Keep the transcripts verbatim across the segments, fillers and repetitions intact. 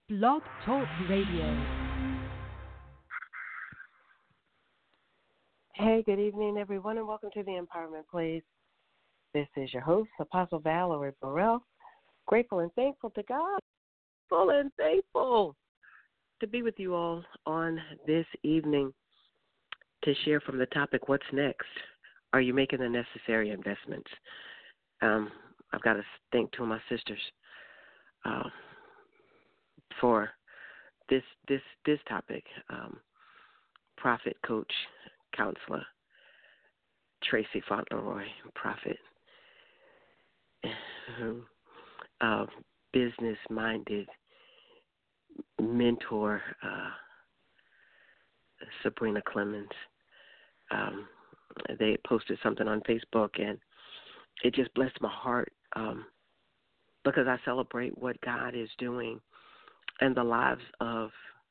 Blog Talk Radio. Hey, good evening, everyone, and welcome to the Empowerment Place. This is your host, Apostle Valerie Burrell. Grateful and thankful to God, full and thankful to be with you all on this evening to share from the topic, what's next? Are you making the necessary investments? Um, I've got to thank two of my sisters uh, for this this this topic. Um, prophet, coach, counselor, Tracy Fauntleroy, prophet, uh, business-minded mentor, uh, Sabrina Clemens. Um, they posted something on Facebook, and it just blessed my heart um, because I celebrate what God is doing in the lives of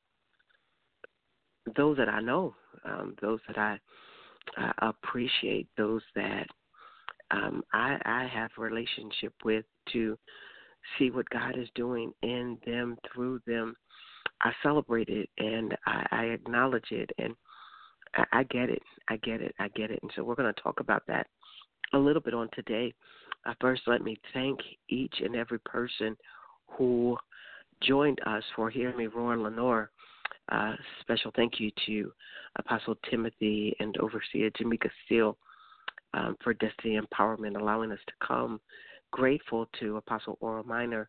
those that I know, um, those that I uh, appreciate, those that um, I, I have a relationship with, to see what God is doing in them, through them. I celebrate it, and I, I acknowledge it, and I, I get it. I get it. I get it. And so we're going to talk about that a little bit on today. Uh, first, let me thank each and every person who joined us for Hear Me Roar Lenore. Uh, special thank you to Apostle Timothy and Overseer Jamaica Steele um, for Destiny Empowerment, allowing us to come. Grateful to Apostle Oral Minor.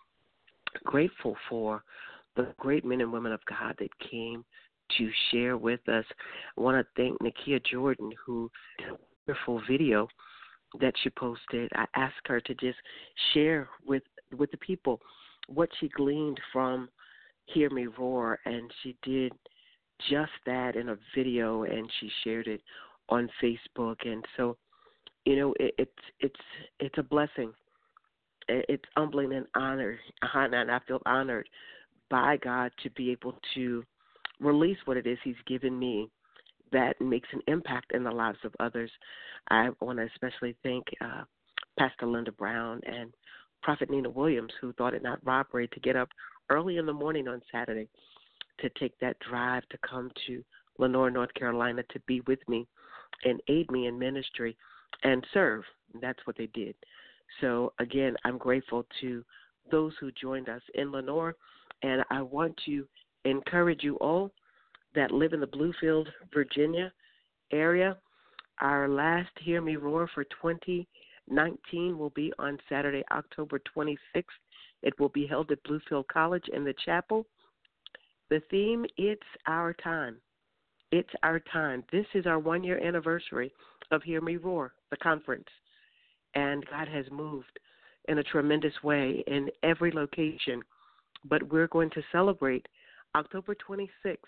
Grateful for the great men and women of God that came to share with us. I want to thank Nakia Jordan, who did a wonderful video that she posted. I asked her to just share with, with the people what she gleaned from Hear Me Roar, and she did just that in a video, and she shared it on Facebook. And so, you know, it, it's it's it's a blessing. It's humbling and honored, and I feel honored by God to be able to release what it is He's given me that makes an impact in the lives of others. I want to especially thank uh, Pastor Linda Brown and Prophet Nina Williams, who thought it not robbery to get up early in the morning on Saturday to take that drive to come to Lenore, North Carolina, to be with me and aid me in ministry and serve. That's what they did. So, again, I'm grateful to those who joined us in Lenore, and I want to encourage you all that live in the Bluefield, Virginia area. Our last Hear Me Roar for twenty nineteen will be on Saturday, October twenty-sixth. It will be held at Bluefield College in the chapel. The theme, It's Our Time. It's Our Time. This is our one-year anniversary of Hear Me Roar, the conference. And God has moved in a tremendous way in every location. But we're going to celebrate October twenty-sixth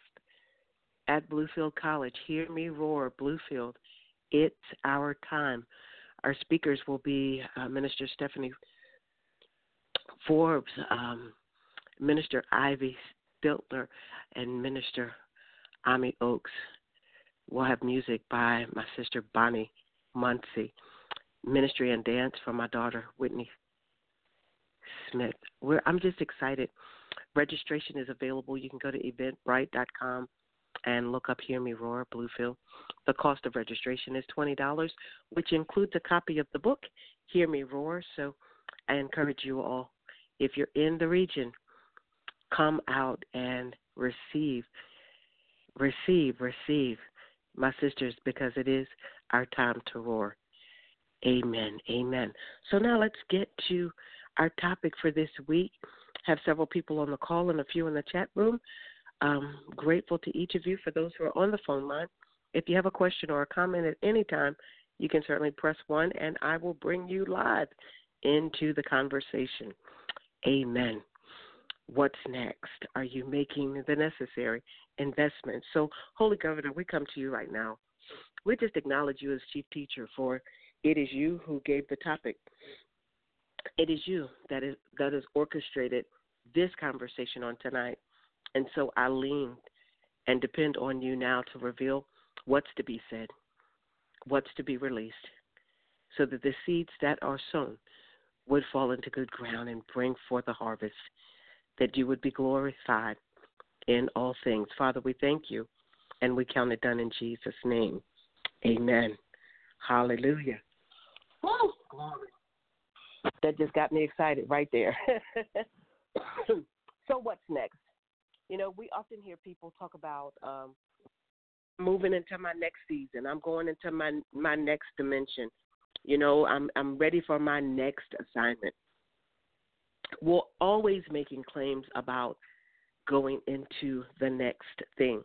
at Bluefield College. Hear Me Roar, Bluefield. It's Our Time. Our speakers will be uh, Minister Stephanie Forbes, um, Minister Ivy Stiltner, and Minister Ami Oaks. We'll have music by my sister Bonnie Muncie. Ministry and dance from my daughter Whitney Smith. We're, I'm just excited. Registration is available. You can go to eventbrite dot com and look up Hear Me Roar, Bluefield. The cost of registration is twenty dollars, which includes a copy of the book, Hear Me Roar. So I encourage you all, if you're in the region, come out and receive, receive, receive, my sisters, because it is our time to roar. Amen, amen. So now let's get to our topic for this week. Have several people on the call and a few in the chat room. Um, grateful to each of you. For those who are on the phone line, if you have a question or a comment at any time, you can certainly press one, and I will bring you live into the conversation. Amen. What's next? Are you making the necessary investments? So, Holy Governor, we come to you right now. We just acknowledge you as chief teacher, for it is you who gave the topic. It is you that is that has orchestrated this conversation on tonight. And so I lean and depend on you now to reveal what's to be said, what's to be released, so that the seeds that are sown would fall into good ground and bring forth a harvest. that you would be glorified in all things. Father, we thank you, and we count it done in Jesus' name. Amen. Hallelujah. Woo, glory. That just got me excited right there. So what's next? You know, we often hear people talk about um, moving into my next season. I'm going into my my next dimension. You know, I'm I'm ready for my next assignment. We're always making claims about going into the next thing.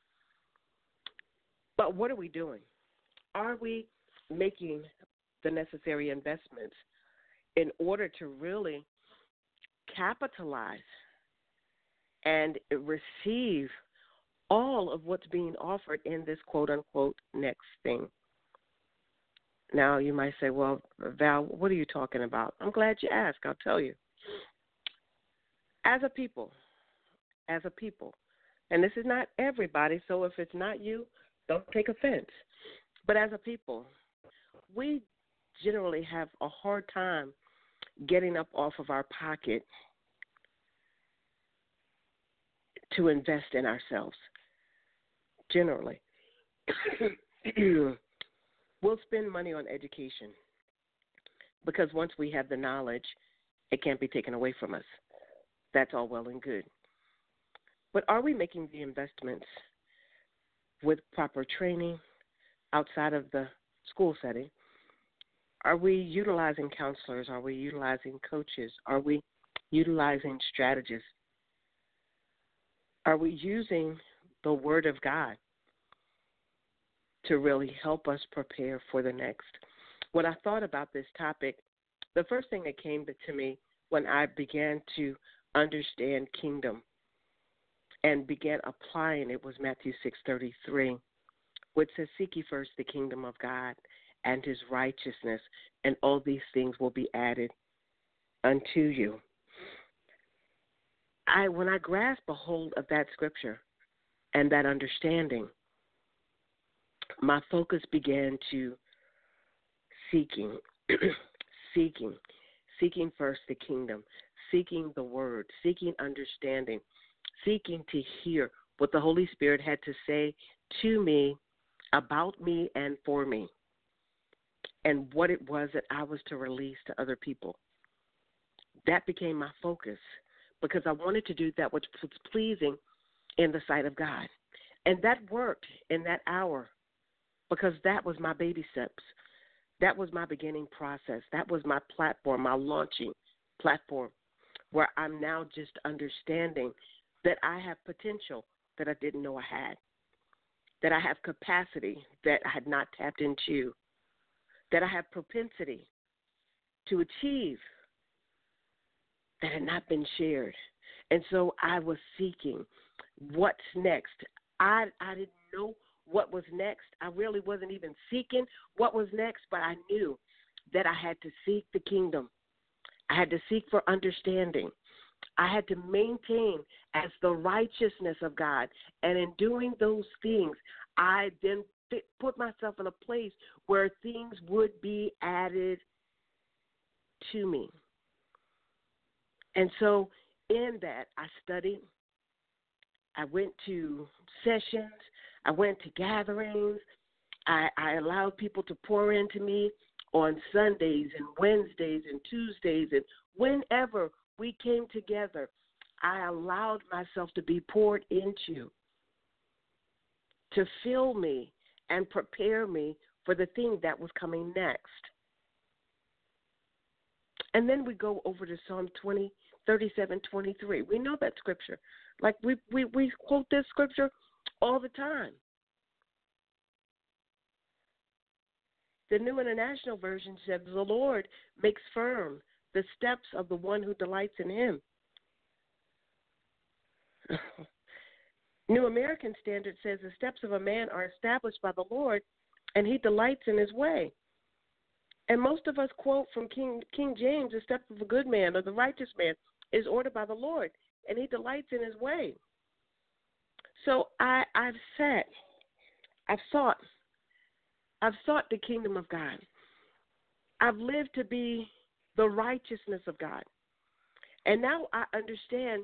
But what are we doing? Are we making the necessary investments in order to really capitalize and receive all of what's being offered in this quote-unquote next thing? Now, you might say, well, Val, what are you talking about? I'm glad you asked. I'll tell you. As a people, as a people, and this is not everybody, so if it's not you, don't take offense. But as a people, we generally have a hard time getting up off of our pocket to invest in ourselves, generally. We'll spend money on education because once we have the knowledge, it can't be taken away from us. That's all well and good. But are we making the investments with proper training outside of the school setting? Are we utilizing counselors? Are we utilizing coaches? Are we utilizing strategists? Are we using the Word of God to really help us prepare for the next? When I thought about this topic, the first thing that came to me when I began to understand kingdom and began applying it was Matthew six thirty-three, which says, seek ye first the kingdom of God and his righteousness, and all these things will be added unto you. I, when I grasped a hold of that scripture and that understanding, my focus began to seeking, seeking, seeking first the kingdom, seeking the word, seeking understanding, seeking to hear what the Holy Spirit had to say to me, about me, and for me, and what it was that I was to release to other people. That became my focus because I wanted to do that which was pleasing in the sight of God. And that worked in that hour because that was my baby steps. That was my beginning process. That was my platform, my launching platform, where I'm now just understanding that I have potential that I didn't know I had, that I have capacity that I had not tapped into, that I have propensity to achieve that had not been shared. And so I was seeking what's next. I, I didn't know what was next. I really wasn't even seeking what was next, but I knew that I had to seek the kingdom. I had to seek for understanding. I had to maintain as the righteousness of God. And in doing those things, I then fit, put myself in a place where things would be added to me. And so in that, I studied. I went to sessions. I went to gatherings. I, I allowed people to pour into me on Sundays and Wednesdays and Tuesdays. And whenever we came together, I allowed myself to be poured into, to fill me and prepare me for the thing that was coming next. And then we go over to Psalm twenty, thirty-seven, twenty-three. We know that scripture. Like we, we, we quote this scripture all the time. The New International Version says, the Lord makes firm the steps of the one who delights in him. New American Standard says the steps of a man are established by the Lord, and he delights in his way. And most of us quote from King King James, the step of a good man or the righteous man is ordered by the Lord, and he delights in his way. So I, I've sat, I've sought, I've sought the kingdom of God. I've lived to be the righteousness of God. And now I understand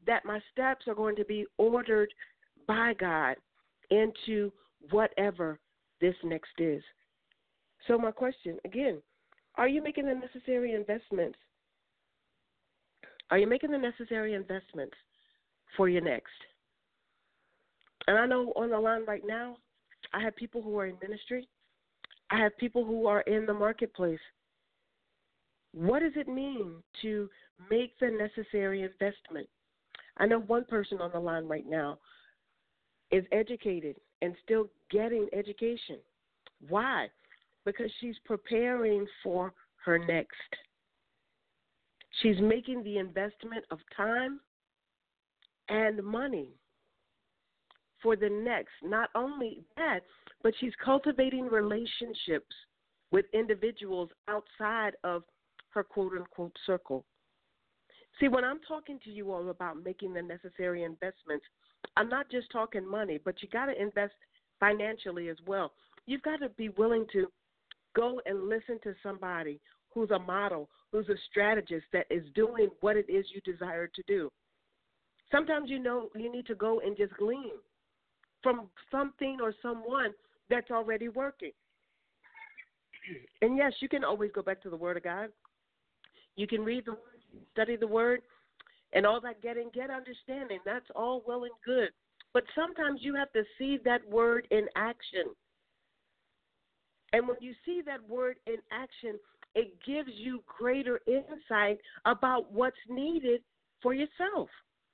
that my steps are going to be ordered by God into whatever this next is. So my question, again, are you making the necessary investments? Are you making the necessary investments for your next? And I know on the line right now, I have people who are in ministry. I have people who are in the marketplace. What does it mean to make the necessary investment? I know one person on the line right now is educated and still getting education. Why? Because she's preparing for her next. She's making the investment of time and money for the next. Not only that, but she's cultivating relationships with individuals outside of her quote-unquote circle. See, when I'm talking to you all about making the necessary investments, I'm not just talking money, but you got to invest financially as well. You've got to be willing to go and listen to somebody who's a model, who's a strategist that is doing what it is you desire to do. Sometimes you know you need to go and just glean from something or someone that's already working. And yes, you can always go back to the Word of God. You can read the Word, study the Word, and all that getting, get understanding. That's all well and good. But sometimes you have to see that Word in action. And when you see that Word in action, it gives you greater insight about what's needed for yourself.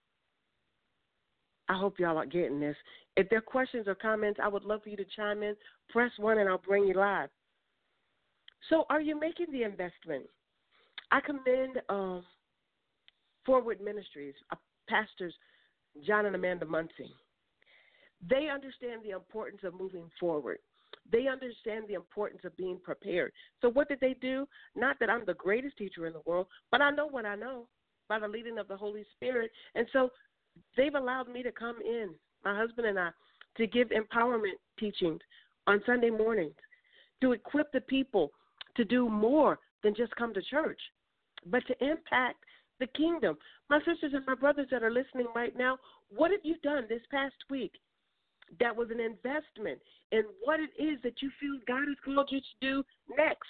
I hope y'all are getting this. If there are questions or comments, I would love for you to chime in. Press one and I'll bring you live. So are you making the investment? I commend um, Forward Ministries, uh, pastors John and Amanda Muncie. They understand the importance of moving forward. They understand the importance of being prepared. So what did they do? Not that I'm the greatest teacher in the world, but I know what I know by the leading of the Holy Spirit. And so they've allowed me to come in, my husband and I, to give empowerment teachings on Sunday mornings, to equip the people to do more than just come to church, but to impact the kingdom. My sisters and my brothers that are listening right now, what have you done this past week that was an investment in what it is that you feel God has called you to do next?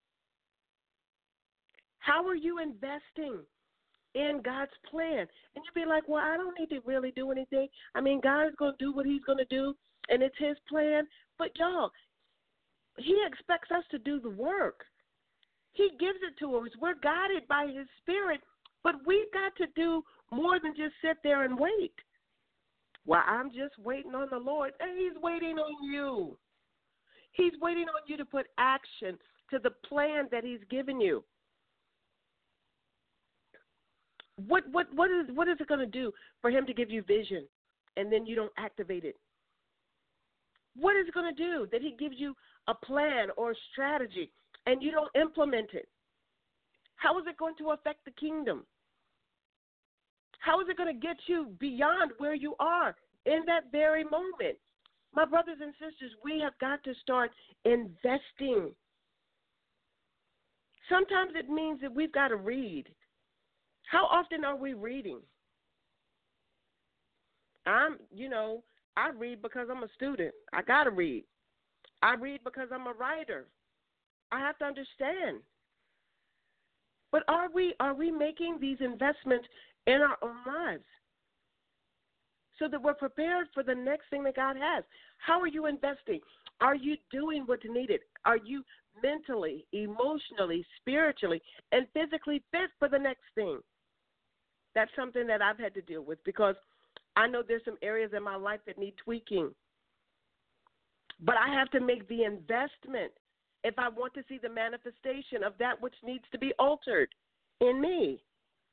How are you investing in God's plan? And you'll be like, well, I don't need to really do anything. I mean, God is going to do what he's going to do, and it's his plan. But, y'all, he expects us to do the work. He gives it to us. We're guided by his Spirit, but we've got to do more than just sit there and wait. Well, I'm just waiting on the Lord, and he's waiting on you. He's waiting on you to put action to the plan that he's given you. What what what is what is it going to do for him to give you vision, and then you don't activate it? What is it going to do that he gives you a plan or a strategy, and you don't implement it? How is it going to affect the kingdom? How is it going to get you beyond where you are in that very moment? My brothers and sisters, we have got to start investing. Sometimes it means that we've got to read. How often are we reading? I'm, you know, I read because I'm a student. I got to read. I read because I'm a writer. I have to understand. But are we are we making these investments in our own lives so that we're prepared for the next thing that God has? How are you investing? Are you doing what's needed? Are you mentally, emotionally, spiritually, and physically fit for the next thing? That's something that I've had to deal with because I know there's some areas in my life that need tweaking. But I have to make the investment if I want to see the manifestation of that which needs to be altered in me.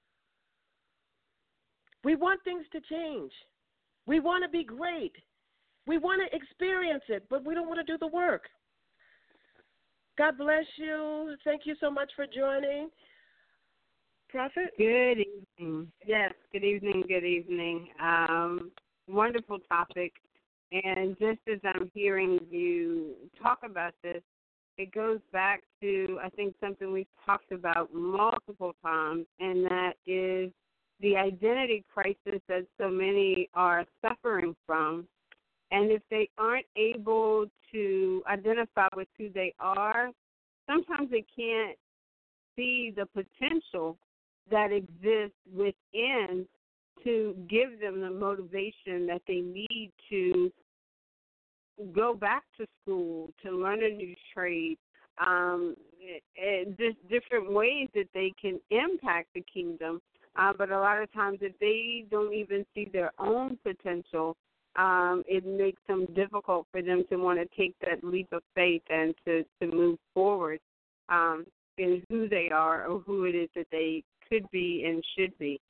We want things to change. We want to be great. We want to experience it, but we don't want to do the work. God bless you. Thank you so much for joining. Prophet? Good evening. Yes, good evening, good evening. Um, wonderful topic. And just as I'm hearing you talk about this, it goes back to, I think, something we've talked about multiple times, and that is the identity crisis that so many are suffering from. And if they aren't able to identify with who they are, sometimes they can't see the potential that exists within to give them the motivation that they need to go back to school, to learn a new trade, um, and just different ways that they can impact the kingdom. Uh, but a lot of times if they don't even see their own potential, um, it makes them difficult for them to want to take that leap of faith and to, to move forward um, in who they are or who it is that they could be and should be.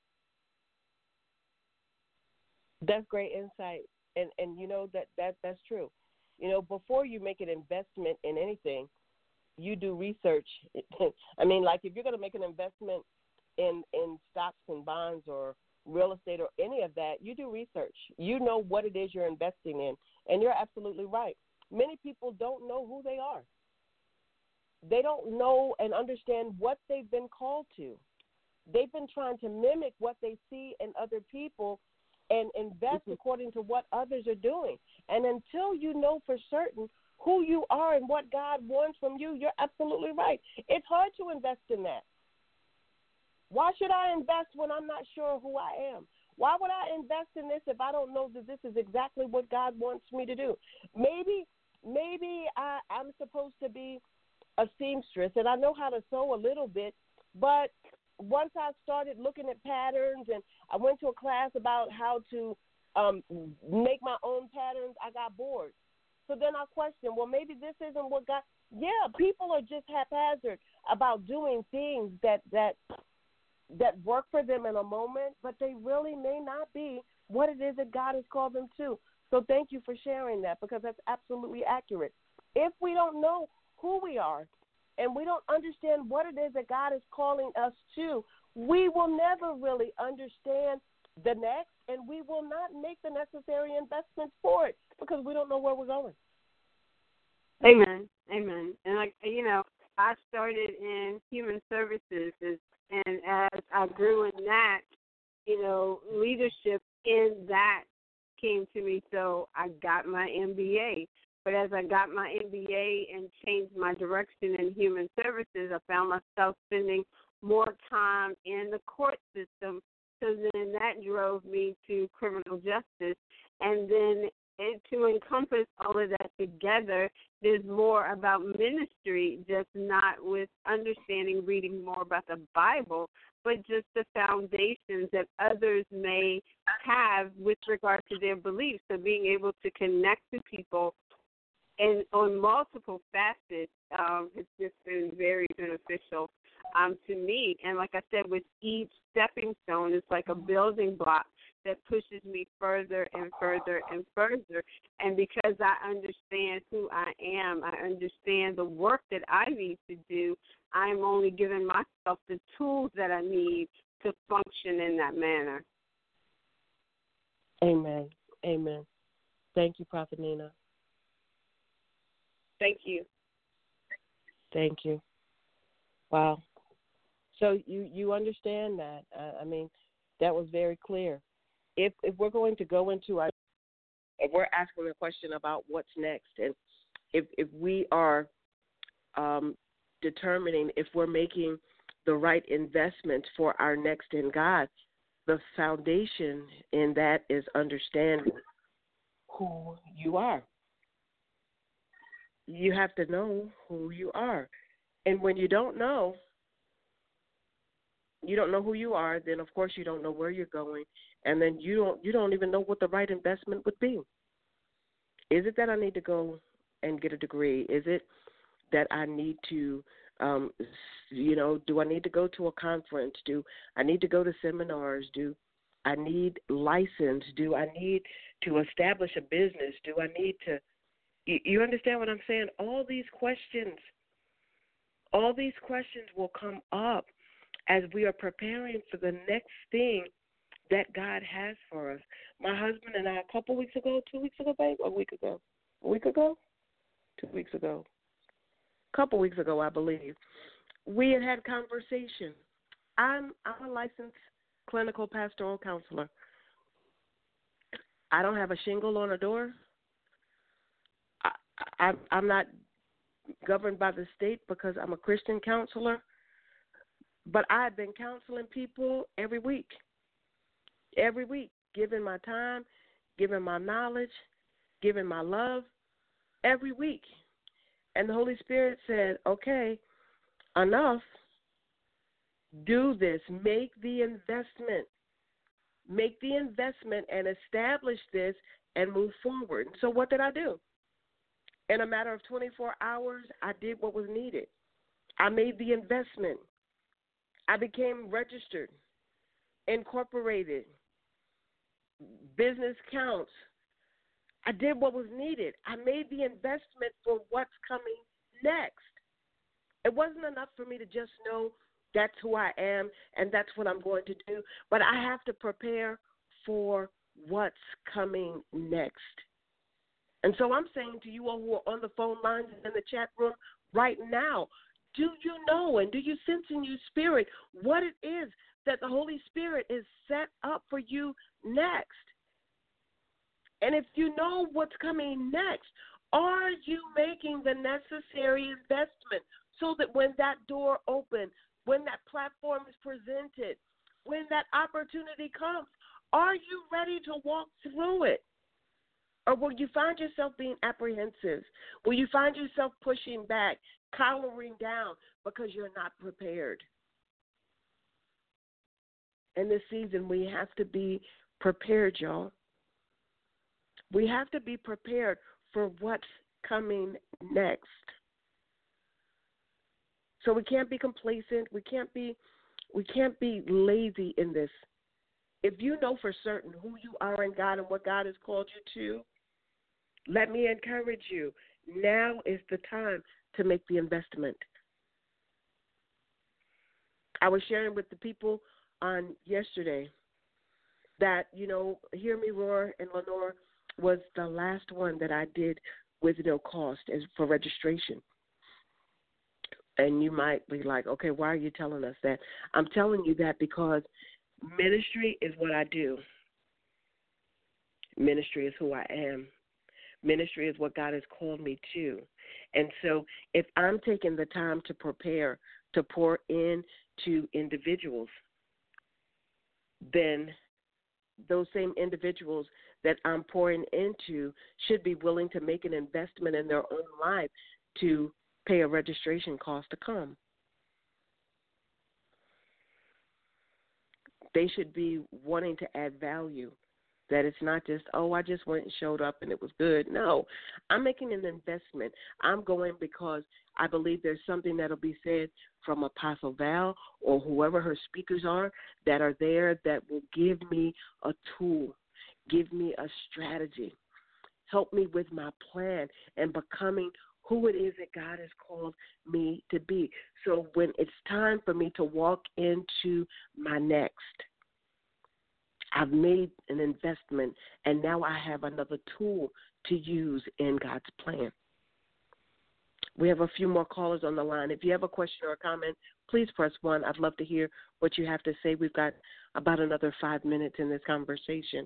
That's great insight. And, and you know, that, that that's true. You know, before you make an investment in anything, you do research. I mean, like if you're going to make an investment in, in stocks and bonds or real estate or any of that, you do research. You know what it is you're investing in. And you're absolutely right. Many people don't know who they are. They don't know and understand what they've been called to. They've been trying to mimic what they see in other people and invest mm-hmm. according to what others are doing. And until you know for certain who you are and what God wants from you, you're absolutely right. It's hard to invest in that. Why should I invest when I'm not sure who I am? Why would I invest in this if I don't know that this is exactly what God wants me to do? Maybe maybe I, I'm supposed to be a seamstress, and I know how to sew a little bit, but once I started looking at patterns and I went to a class about how to um, make my own patterns, I got bored. So then I questioned, well, maybe this isn't what God – yeah, people are just haphazard about doing things that, that that work for them in a moment, but they really may not be what it is that God has called them to. So thank you for sharing that, because that's absolutely accurate. If we don't know who we are and we don't understand what it is that God is calling us to, we will never really understand the next, and we will not make the necessary investments for it because we don't know where we're going. Amen. Amen. And, like, you know, I started in human services, and as I grew in that, you know, leadership in that came to me, so I got my M B A. But as I got my M B A and changed my direction in human services, I found myself spending more time in the court system. So then that drove me to criminal justice. And then it, to encompass all of that together, there's more about ministry, just not with understanding, reading more about the Bible, but just the foundations that others may have with regard to their beliefs. So being able to connect to people and on multiple facets, um, it's just been very beneficial um, to me. And like I said, with each stepping stone, it's like a building block that pushes me further and further and further. And because I understand who I am, I understand the work that I need to do, I'm only giving myself the tools that I need to function in that manner. Amen. Amen. Thank you, Prophet Nina. Thank you. Thank you. Wow. So you, you understand that. Uh, I mean, that was very clear. If if we're going to go into our, if we're asking a question about what's next, and if if we are um, determining if we're making the right investment for our next in God, the foundation in that is understanding who you are. You have to know who you are. And when you don't know, you don't know who you are, then of course you don't know where you're going, and then you don't you don't even know what the right investment would be. Is it that I need to go and get a degree? Is it that I need to, um, you know, do I need to go to a conference? Do I need to go to seminars? Do I need license? Do I need to establish a business? Do I need to, you, you understand what I'm saying? All these questions, all these questions will come up as we are preparing for the next thing that God has for us. My husband and I, a couple weeks ago, two weeks ago, babe, a week ago, a week ago, two weeks ago, a couple weeks ago, I believe, we had had conversation. I'm I'm a licensed clinical pastoral counselor. I don't have a shingle on a door. I, I, I'm not governed by the state because I'm a Christian counselor. But I've been counseling people every week, every week, giving my time, giving my knowledge, giving my love every week. And the Holy Spirit said, okay, enough. Do this. Make the investment. Make the investment and establish this and move forward. So what did I do? In a matter of twenty-four hours, I did what was needed. I made the investment. I became registered, incorporated, business counts. I did what was needed. I made the investment for what's coming next. It wasn't enough for me to just know that's who I am and that's what I'm going to do, but I have to prepare for what's coming next. And so I'm saying to you all who are on the phone lines and in the chat room right now, do you know and do you sense in your spirit what it is that the Holy Spirit is set up for you next? And if you know what's coming next, are you making the necessary investment so that when that door opens, when that platform is presented, when that opportunity comes, are you ready to walk through it? Or will you find yourself being apprehensive? Will you find yourself pushing back, cowering down because you're not prepared? In this season, we have to be prepared, y'all. We have to be prepared for what's coming next. So we can't be complacent. We can't be, we can't be lazy in this. If you know for certain who you are in God and what God has called you to, let me encourage you. Now is the time to make the investment. I was sharing with the people on yesterday that, you know, Hear Me Roar and Lenore was the last one that I did with no cost as for registration. And you might be like, okay, why are you telling us that? I'm telling you that because ministry is what I do. Ministry is who I am. Ministry is what God has called me to. And so if I'm taking the time to prepare, to pour in to individuals, then those same individuals that I'm pouring into should be willing to make an investment in their own life to pay a registration cost to come. They should be wanting to add value. That it's not just, oh, I just went and showed up and it was good. No, I'm making an investment. I'm going because I believe there's something that will be said from Apostle Val or whoever her speakers are that are there that will give me a tool, give me a strategy, help me with my plan and becoming who it is that God has called me to be. So when it's time for me to walk into my next, I've made an investment, and now I have another tool to use in God's plan. We have a few more callers on the line. If you have a question or a comment, please press one. I'd love to hear what you have to say. We've got about another five minutes in this conversation.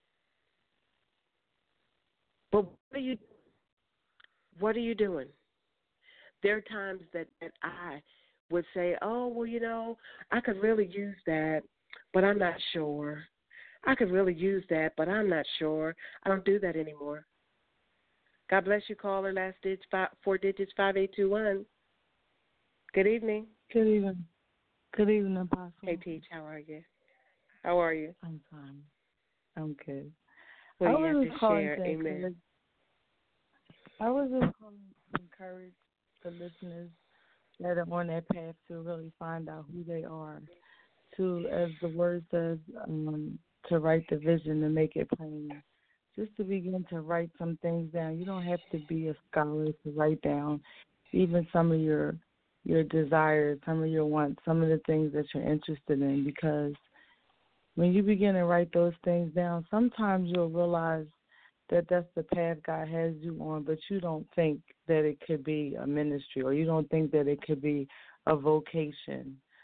But what are you, what are you doing? There are times that, that I would say, oh, well, you know, I could really use that, but I'm not sure. I could really use that, but I'm not sure. I don't do that anymore. God bless you, caller. Last digit, five, four digits, five eight two one. Good evening. Good evening. Good evening, Apostle. Hey, Teach, how are you? How are you? I'm fine. I'm good. What do I you was have to calling share? to Amen. encourage- I was just calling to encourage the listeners that are on that path to really find out who they are, to, as the word says, um, to write the vision and make it plain. Just to begin to write some things down. You don't have to be a scholar to write down even some of your your desires, some of your wants, some of the things that you're interested in, because when you begin to write those things down, sometimes you'll realize that that's the path God has you on, but you don't think that it could be a ministry, or you don't think that it could be a vocation.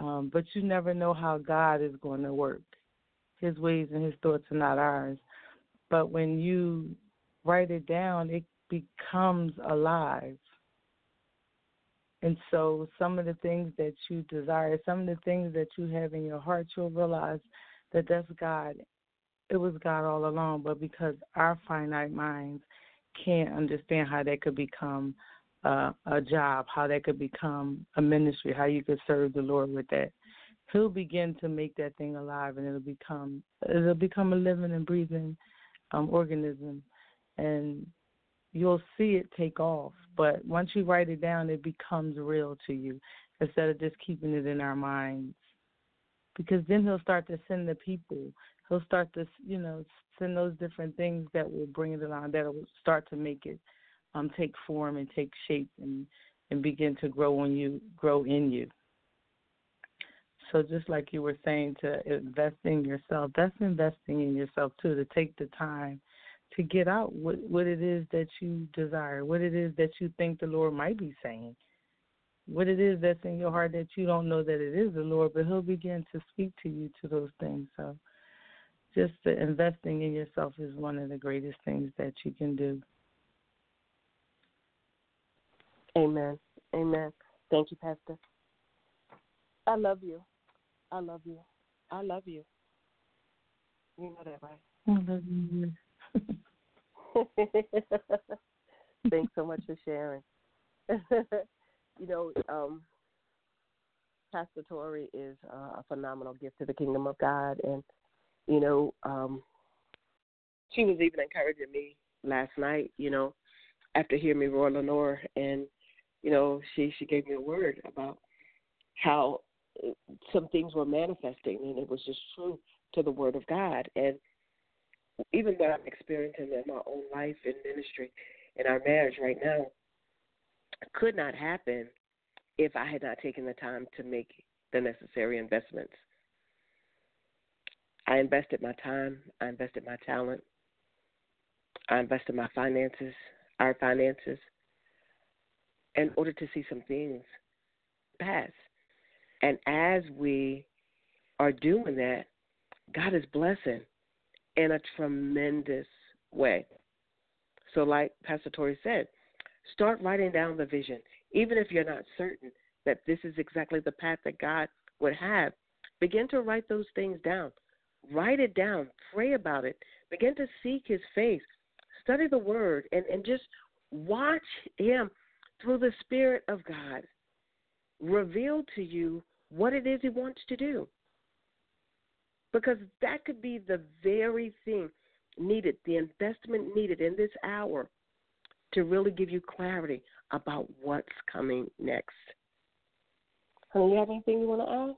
Um, but you never know how God is going to work. His ways and his thoughts are not ours. But when you write it down, it becomes alive. And so some of the things that you desire, some of the things that you have in your heart, you'll realize that that's God. It was God all along, but because our finite minds can't understand how that could become uh, a job, how that could become a ministry, how you could serve the Lord with that, he'll begin to make that thing alive, and it'll become it'll become a living and breathing um, organism, and you'll see it take off. But once you write it down, it becomes real to you instead of just keeping it in our minds. Because then he'll start to send the people. He'll start to, you know, send those different things that will bring it along, that will start to make it um, take form and take shape and, and begin to grow on you, grow in you. So just like you were saying, to invest in yourself, that's investing in yourself too, to take the time to get out what, what it is that you desire, what it is that you think the Lord might be saying, what it is that's in your heart that you don't know that it is the Lord, but he'll begin to speak to you to those things. So just the investing in yourself is one of the greatest things that you can do. Amen. Amen. Thank you, Pastor. I love you. I love you. I love you. You know that, right? I love you. Thanks so much for sharing. You know, um, Pastor Tori is uh, a phenomenal gift to the kingdom of God. And, you know, um, she was even encouraging me last night, you know, after hearing me roar Lenore. And, you know, she, she gave me a word about how some things were manifesting, and it was just true to the word of God. And even though I'm experiencing in my own life and ministry in our marriage right now, could not happen if I had not taken the time to make the necessary investments. I invested my time. I invested my talent. I invested my finances, our finances, in order to see some things pass. And as we are doing that, God is blessing in a tremendous way. So like Pastor Tori said, start writing down the vision. Even if you're not certain that this is exactly the path that God would have, begin to write those things down. Write it down. Pray about it. Begin to seek his face. Study the word and, and just watch him through the Spirit of God reveal to you what it is he wants to do. Because that could be the very thing needed, the investment needed in this hour to really give you clarity about what's coming next. Honey, you have anything you want to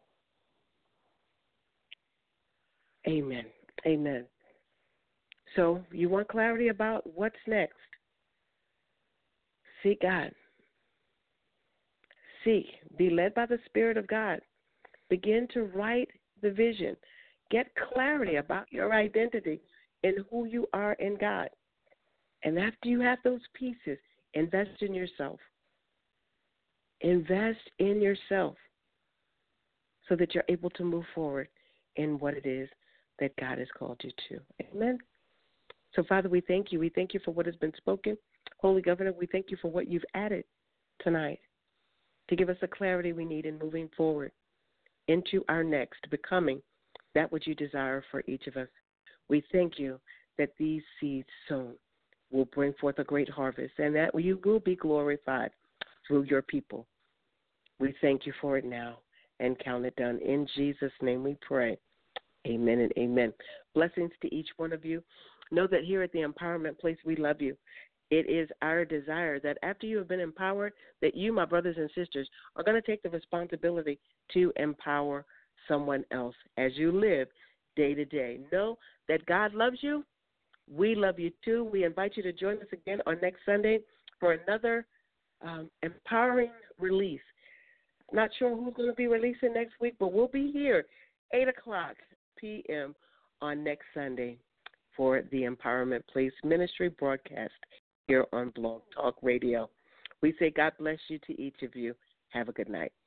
add? Amen. Amen. So you want clarity about what's next? Seek God. Seek. Be led by the Spirit of God. Begin to write the vision. Get clarity about your identity and who you are in God. And after you have those pieces, invest in yourself. Invest in yourself so that you're able to move forward in what it is that God has called you to. Amen. So, Father, we thank you. We thank you for what has been spoken. Holy Governor, we thank you for what you've added tonight to give us the clarity we need in moving forward into our next, becoming that which you desire for each of us. We thank you that these seeds sown will bring forth a great harvest and that you will be glorified through your people. We thank you for it now and count it done. In Jesus' name we pray. Amen and amen. Blessings to each one of you. Know that here at the Empowerment Place, we love you. It is our desire that after you have been empowered, that you, my brothers and sisters, are going to take the responsibility to empower someone else as you live day to day. Know that God loves you. We love you too. We invite you to join us again on next Sunday for another um, empowering release. Not sure who's going to be releasing next week, but we'll be here eight o'clock p.m. on next Sunday for the Empowerment Place Ministry broadcast here on Blog Talk Radio. We say God bless you to each of you. Have a good night.